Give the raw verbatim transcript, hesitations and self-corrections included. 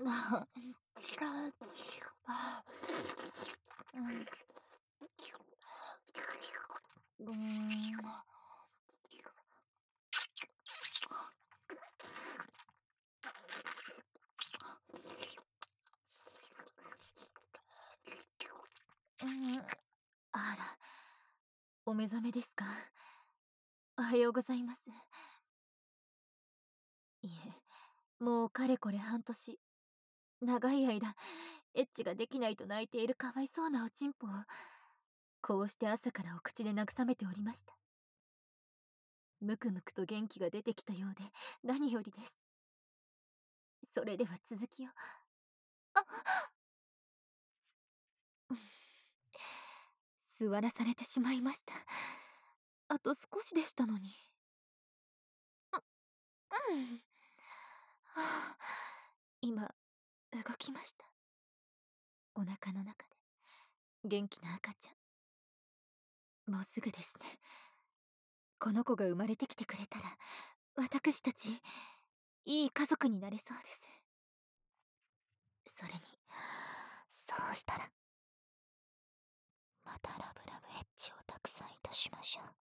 うん。うん、あら、お目覚めですか？おはようございます。いえ、もうかれこれ半年、長い間、エッチができないと泣いているかわいそうなおちんぽを、こうして朝からお口で慰めておりました。むくむくと元気が出てきたようで、何よりです。それでは続きを。あ座らされてしまいました。あと少しでしたのに。う、うん。はあ、今、動きました。お腹の中で、元気な赤ちゃん。もうすぐですね。この子が生まれてきてくれたら、私たち、いい家族になれそうです。それに、そうしたら、またラブラブエッチをたくさんいたしましょう。